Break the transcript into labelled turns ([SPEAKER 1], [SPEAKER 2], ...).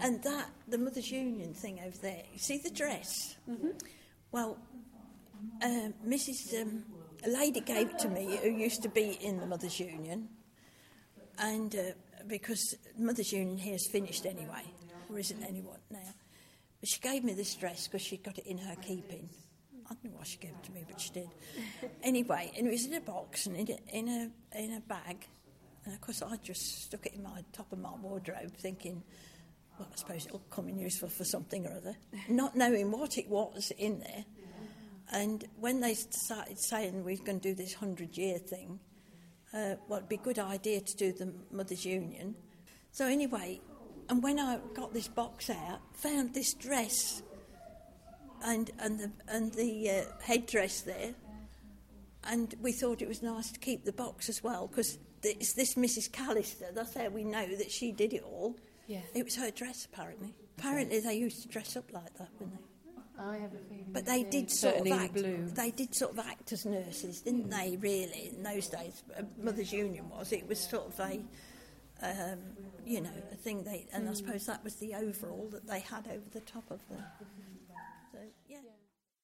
[SPEAKER 1] And the Mothers' Union thing over there, you see the dress? Mm-hmm. Well, a lady gave it to me who used to be in the Mothers' Union, and because Mothers' Union here is finished anyway, there isn't anyone now. But she gave me this dress because she got it in her keeping. I don't know why she gave it to me, but she did. Anyway, and it was in a box and in a bag. And, of course, I just stuck it in my top of my wardrobe thinking, well, I suppose it'll come in useful for something or other, not knowing what it was in there. And when they started saying we're going to do this 100-year thing, well, it'd be a good idea to do the Mothers' Union. So anyway, and when I got this box out, found this dress and the headdress there, and we thought it was nice to keep the box as well, because it's this Mrs. Callister, that's how we know that she did it all.
[SPEAKER 2] Yeah.
[SPEAKER 1] It was her dress, apparently. Apparently they used to dress up like that, didn't they?
[SPEAKER 2] I have a feeling.
[SPEAKER 1] But they did sort of act.
[SPEAKER 2] Blue.
[SPEAKER 1] They did sort of act as nurses, didn't they? Really, in those days, Mothers' Union was. It was sort of a thing. And I suppose that was the overall that they had over the top of them. So yeah.